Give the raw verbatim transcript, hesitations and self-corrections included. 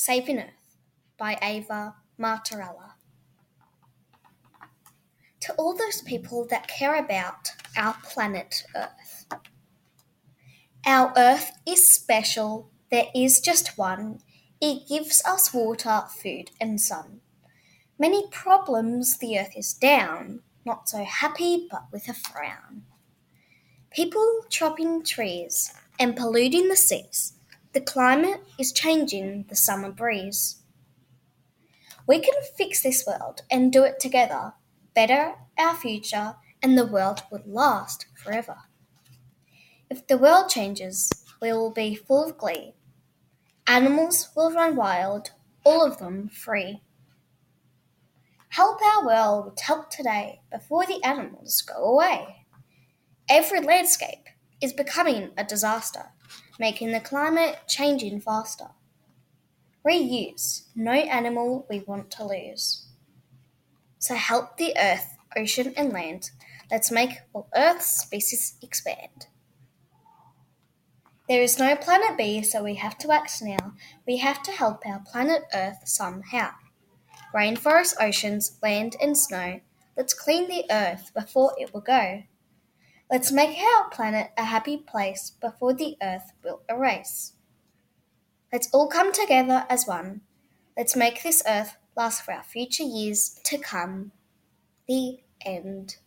Saving Earth by Ava Martorella. To all those people that care about our planet Earth. Our Earth is special, there is just one. It gives us water, food, and sun. Many problems the Earth is down, not so happy but with a frown. People chopping trees and polluting the seas. The climate is changing the summer breeze. We can fix this world and do it together. Better our future, and the world will last forever. If the world changes, we will be full of glee. Animals will run wild, all of them free. Help our world help today before the animals go away. Every landscape is becoming a disaster, making the climate changing faster. Reuse, no animal we want to lose. So help the earth, ocean and land. Let's make all Earth's species expand. There is no planet B, so we have to act now. We have to help our planet Earth somehow. Rainforests, oceans, land and snow. Let's clean the earth before it will go. Let's make our planet a happy place before the earth will erase. Let's all come together as one. Let's make this earth last for our future years to come. The end.